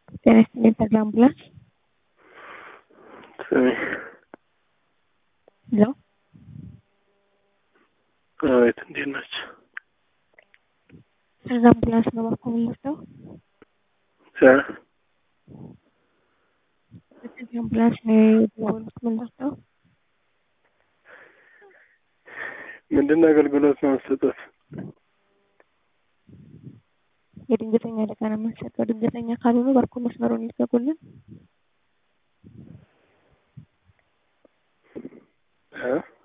Tienes Internet Ambulance. Sí. ¿No? Ay, entiendes. Internet Ambulance no va con el doctor. Ya. Internet Ambulance no va con el doctor. ምንድን ነው አገልግሎት ነው የምትሰጡት? የድንገተኛ አደጋ ነው የምንሰጠው። ድንገተኛ ካልሆነ ባርኮ መስመሩን ይዘጉልን። እ